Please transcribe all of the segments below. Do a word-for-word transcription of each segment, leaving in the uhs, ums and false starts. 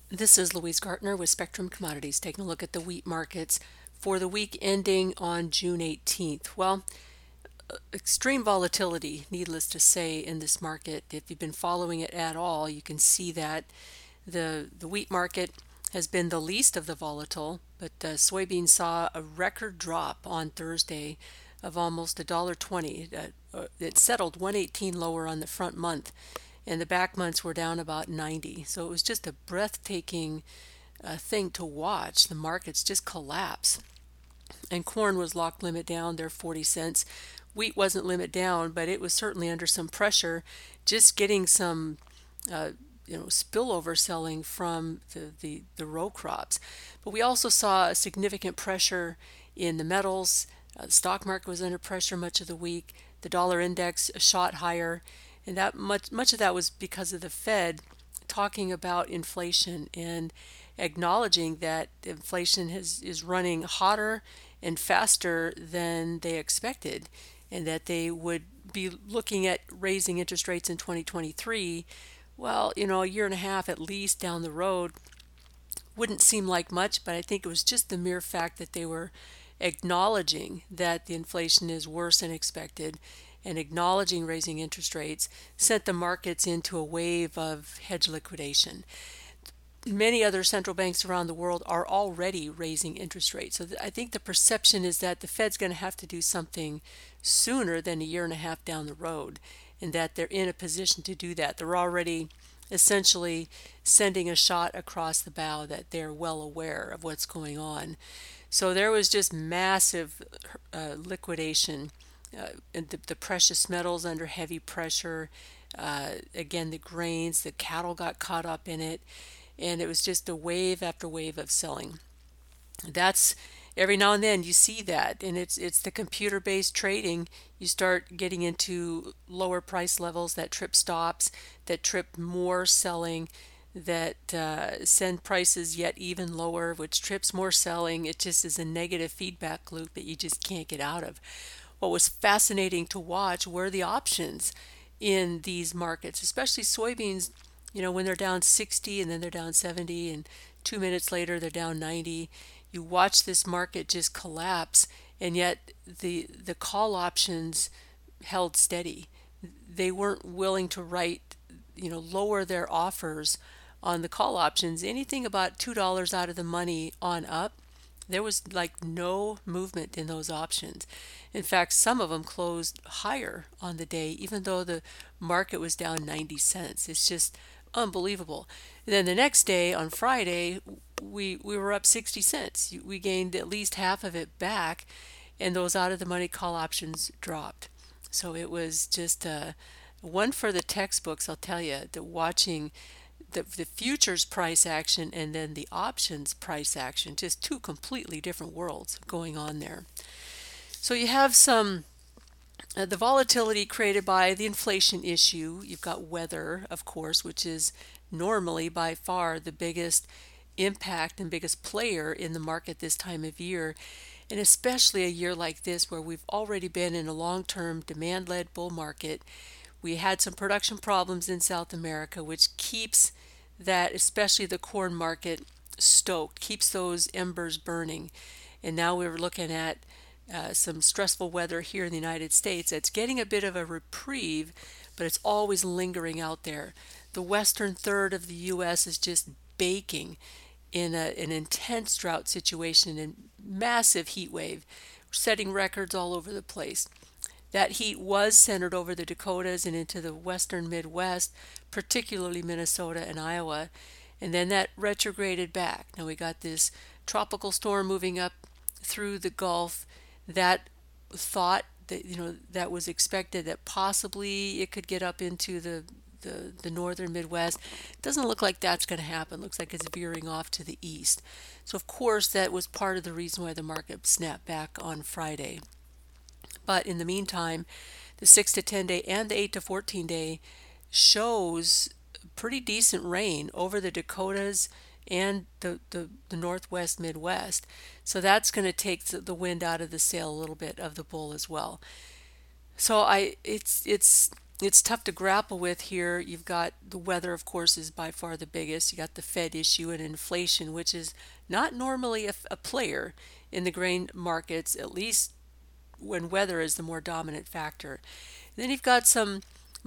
This is Louise Gartner with Spectrum Commodities, taking a look at the wheat markets for the week ending on June eighteenth. Well, extreme volatility, needless to say, in this market. If you've been following it at all, you can see that the the wheat market has been the least of the volatile, but uh, soybean saw a record drop on Thursday of almost a dollar twenty. Uh, uh, it settled one eighteen lower on the front month, and the back months were down about ninety. So it was just a breathtaking uh, thing to watch. The markets just collapse. And corn was locked limit down there forty cents. Wheat wasn't limit down, but it was certainly under some pressure, just getting some uh, you know spillover selling from the, the the row crops. But we also saw a significant pressure in the metals. Uh, the stock market was under pressure much of the week. The dollar index shot higher, and that much much of that was because of the Fed talking about inflation and acknowledging that inflation has, is running hotter and faster than they expected, and that they would be looking at raising interest rates in twenty twenty-three. Well, you know, a year and a half at least down the road wouldn't seem like much, but I think it was just the mere fact that they were acknowledging that the inflation is worse than expected and acknowledging raising interest rates sent the markets into a wave of hedge liquidation. Many other central banks around the world are already raising interest rates. So th- I think the perception is that the Fed's going to have to do something sooner than a year and a half down the road, and that they're in a position to do that. They're already essentially sending a shot across the bow that they're well aware of what's going on. So there was just massive uh, liquidation, uh, and the, the precious metals under heavy pressure. Uh, again, the grains, the cattle got caught up in it, and it was just a wave after wave of selling. That's every now and then you see that, and it's it's the computer-based trading. You start getting into lower price levels that trip stops, that trip more selling, that uh, send prices yet even lower, which trips more selling. It just is a negative feedback loop that you just can't get out of. What was fascinating to watch were the options in these markets, especially soybeans. You know, when they're down sixty and then they're down seventy, and two minutes later they're down ninety. You watch this market just collapse, and yet the the call options held steady. They weren't willing to write, you know, lower their offers on the call options. Anything about two dollars out of the money on up, there was like no movement in those options. In fact, some of them closed higher on the day, even though the market was down ninety cents. It's just unbelievable. And then the next day on Friday, we we were up sixty cents. We gained at least half of it back, and those out of the money call options dropped. So it was just uh, one for the textbooks, I'll tell you, the watching the, the futures price action and then the options price action, just two completely different worlds going on there. So you have some uh, the volatility created by the inflation issue. You've got weather, of course, which is normally by far the biggest impact and biggest player in the market this time of year. And especially a year like this, where we've already been in a long term demand led bull market. We had some production problems in South America, which keeps that, especially the corn market, stoked, keeps those embers burning. And now we're looking at uh, some stressful weather here in the United States. It's getting a bit of a reprieve, but it's always lingering out there. The western third of the U S is just baking in a, an intense drought situation and massive heat wave, setting records all over the place. That heat was centered over the Dakotas and into the western Midwest, particularly Minnesota and Iowa, and then that retrograded back. Now we got this tropical storm moving up through the Gulf. That thought that you know that was expected that possibly it could get up into the the, the northern Midwest. Doesn't look like that's going to happen. Looks like it's veering off to the east. So of course that was part of the reason why the market snapped back on Friday. But in the meantime, the six to ten day and the eight to fourteen day shows pretty decent rain over the Dakotas and the, the, the northwest Midwest. So that's going to take the wind out of the sail a little bit of the bull as well. So I it's it's it's tough to grapple with here. You've got the weather, of course, is by far the biggest. You got the Fed issue and inflation, which is not normally a, a player in the grain markets, at least when weather is the more dominant factor. And then you've got some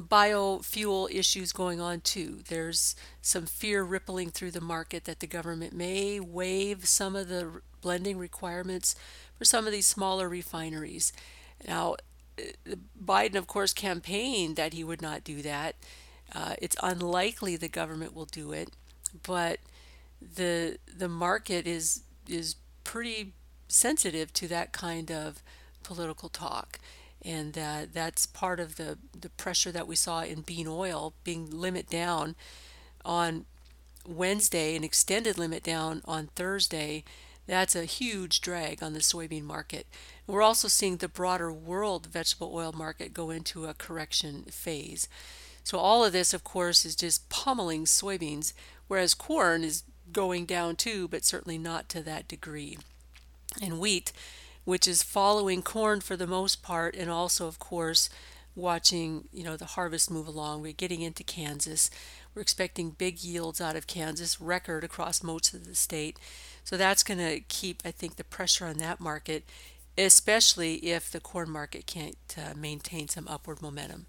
biofuel issues going on too. There's some fear rippling through the market that the government may waive some of the blending requirements for some of these smaller refineries. Now, Biden, of course, campaigned that he would not do that. Uh, it's unlikely the government will do it, but the the market is is pretty sensitive to that kind of political talk, and uh, that's part of the the pressure that we saw in bean oil being limit down on Wednesday, an extended limit down on Thursday. That's a huge drag on the soybean market. We're also seeing the broader world vegetable oil market go into a correction phase. So all of this, of course, is just pummeling soybeans, whereas corn is going down too, but certainly not to that degree. And wheat, which is following corn for the most part, and also, of course, watching, you know, the harvest move along. We're getting into Kansas. We're expecting big yields out of Kansas, record across most of the state. So that's going to keep, I think, the pressure on that market, especially if the corn market can't uh, maintain some upward momentum.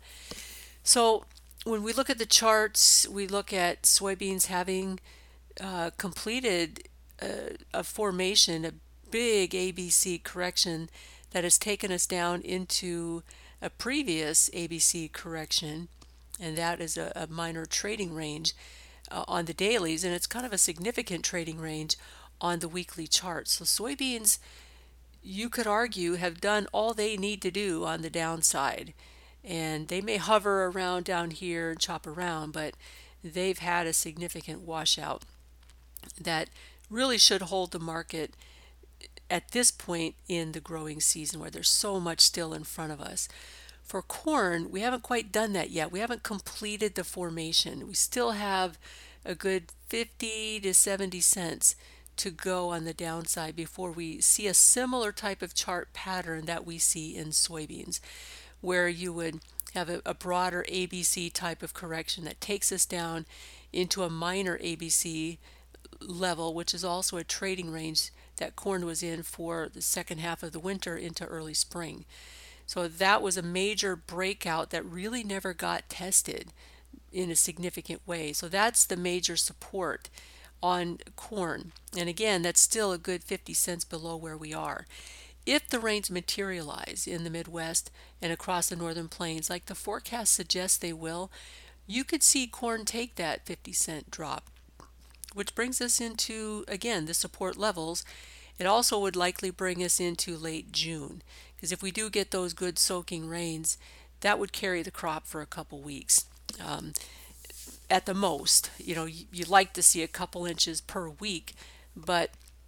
So when we look at the charts, we look at soybeans having uh, completed a, a formation, a big A B C correction that has taken us down into a previous A B C correction, and that is a, a minor trading range uh, on the dailies, and it's kind of a significant trading range on the weekly chart. So soybeans, you could argue, have done all they need to do on the downside, and they may hover around down here and chop around, but they've had a significant washout that really should hold the market at this point in the growing season where there's so much still in front of us. For corn, we haven't quite done that yet. We haven't completed the formation. We still have a good fifty to seventy cents to go on the downside before we see a similar type of chart pattern that we see in soybeans, where you would have a, a broader A B C type of correction that takes us down into a minor A B C level, which is also a trading range that corn was in for the second half of the winter into early spring. So that was a major breakout that really never got tested in a significant way. So that's the major support on corn. And again, that's still a good fifty cents below where we are. If the rains materialize in the Midwest and across the northern plains, like the forecast suggests they will, you could see corn take that fifty cent drop, which brings us into, again, the support levels. It also would likely bring us into late June, because if we do get those good soaking rains, that would carry the crop for a couple weeks. Um, at the most, you know, you'd like to see a couple inches per week, but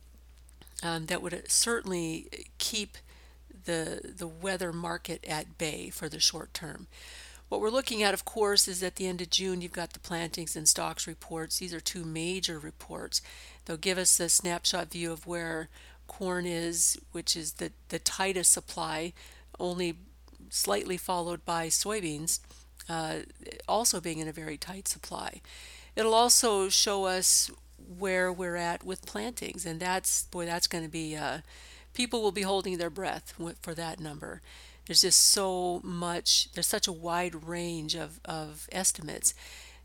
um, that would certainly keep the the weather market at bay for the short term. What we're looking at, of course, is at the end of June, you've got the plantings and stocks reports. These are two major reports. They'll give us a snapshot view of where corn is, which is the, the tightest supply, only slightly followed by soybeans, uh, also being in a very tight supply. It'll also show us where we're at with plantings, and that's, boy, that's going to be, uh, people will be holding their breath for that number. There's just so much, there's such a wide range of, of estimates.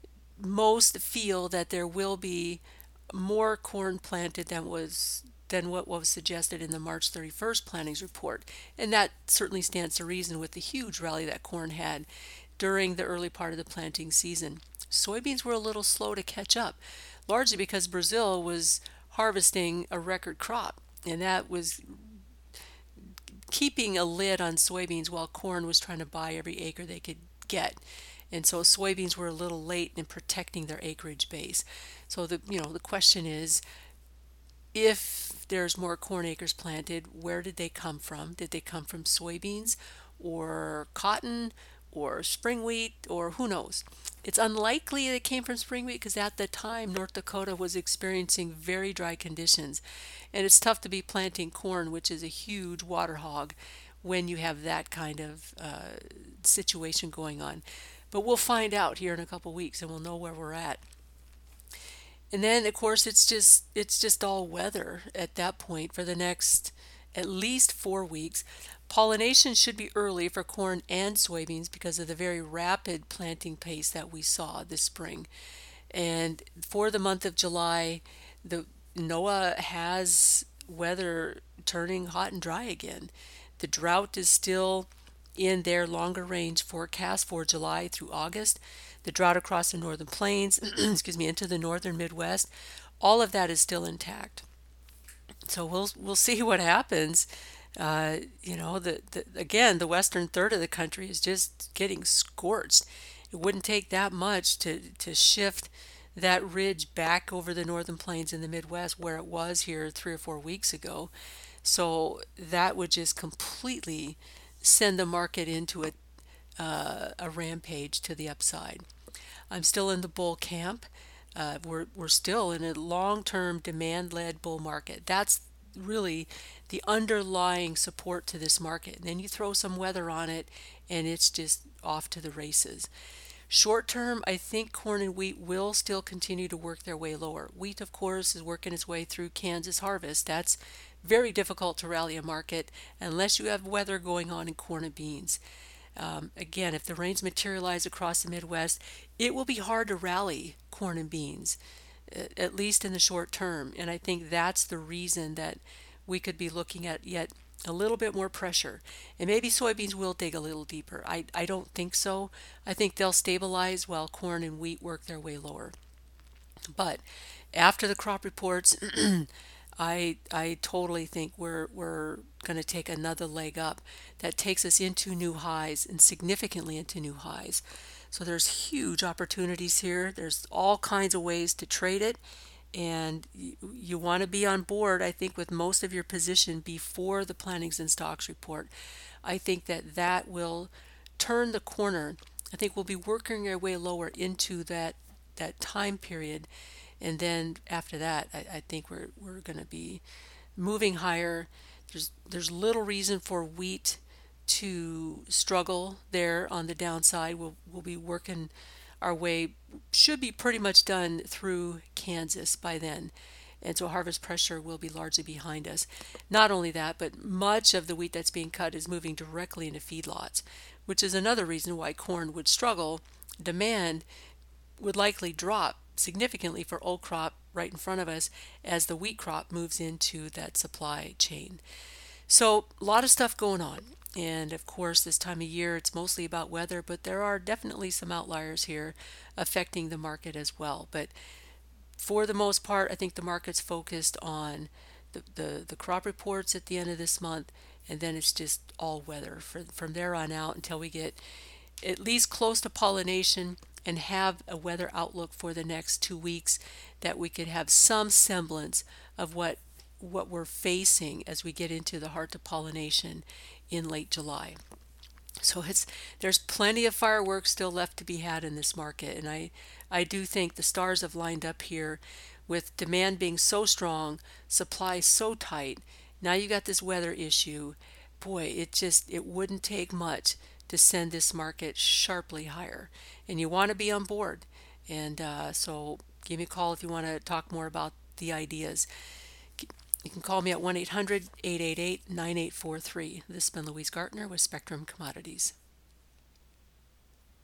Most feel that there will be more corn planted than was than what was suggested in the March thirty-first plantings report. And that certainly stands to reason with the huge rally that corn had during the early part of the planting season. Soybeans were a little slow to catch up, largely because Brazil was harvesting a record crop, and that was keeping a lid on soybeans while corn was trying to buy every acre they could get. And so soybeans were a little late in protecting their acreage base. So the you know the question is, if there's more corn acres planted, where did they come from? Did they come from soybeans or cotton or spring wheat, or who knows? It's unlikely it came from spring wheat because at the time North Dakota was experiencing very dry conditions, and it's tough to be planting corn, which is a huge water hog, when you have that kind of uh, situation going on. But we'll find out here in a couple weeks and we'll know where we're at. And then of course it's just it's just all weather at that point for the next at least four weeks. Pollination should be early for corn and soybeans because of the very rapid planting pace that we saw this spring. And for the month of July, the NOAA has weather turning hot and dry again. The drought is still in their longer range forecast for July through August. The drought across the northern plains, excuse me, into the northern Midwest, all of that is still intact. So we'll we'll see what happens. Uh, you know, the, the again, the western third of the country is just getting scorched. It wouldn't take that much to to shift that ridge back over the northern plains in the Midwest where it was here three or four weeks ago. So that would just completely send the market into a uh, a rampage to the upside. I'm still in the bull camp. Uh, we're we're still in a long-term demand-led bull market. That's really the underlying support to this market. And then you throw some weather on it, and it's just off to the races. Short term, I think corn and wheat will still continue to work their way lower. Wheat, of course, is working its way through Kansas harvest. That's very difficult to rally a market unless you have weather going on in corn and beans. Um, again, if the rains materialize across the Midwest, it will be hard to rally corn and beans, at least in the short term. And I think that's the reason that we could be looking at yet a little bit more pressure. And maybe soybeans will dig a little deeper. I, I don't think so. I think they'll stabilize while corn and wheat work their way lower. But after the crop reports, I I totally think we're we're going to take another leg up that takes us into new highs and significantly into new highs. So there's huge opportunities here. There's all kinds of ways to trade it, and you, you want to be on board, I think, with most of your position before the plantings and stocks report. I think that that will turn the corner. I think we'll be working our way lower into that that time period, and then after that, I, I think we're we're going to be moving higher. There's there's little reason for wheat to struggle there on the downside. We'll we'll be working our way, should be pretty much done through Kansas by then. And so harvest pressure will be largely behind us. Not only that, but much of the wheat that's being cut is moving directly into feedlots, which is another reason why corn would struggle. Demand would likely drop significantly for old crop right in front of us as the wheat crop moves into that supply chain. So a lot of stuff going on. And of course, this time of year, it's mostly about weather, but there are definitely some outliers here affecting the market as well. But for the most part, I think the market's focused on the, the, the crop reports at the end of this month, and then it's just all weather for, from there on out until we get at least close to pollination and have a weather outlook for the next two weeks that we could have some semblance of what what we're facing as we get into the heart of pollination in late July. So it's there's plenty of fireworks still left to be had in this market, and I I do think the stars have lined up here with demand being so strong, supply so tight. Now you got this weather issue. Boy, it just it wouldn't take much to send this market sharply higher, and you want to be on board. And uh, so give me a call if you want to talk more about the ideas. You can call me at one eight hundred, eight eight eight, nine eight four three. This has been Louise Gartner with Spectrum Commodities.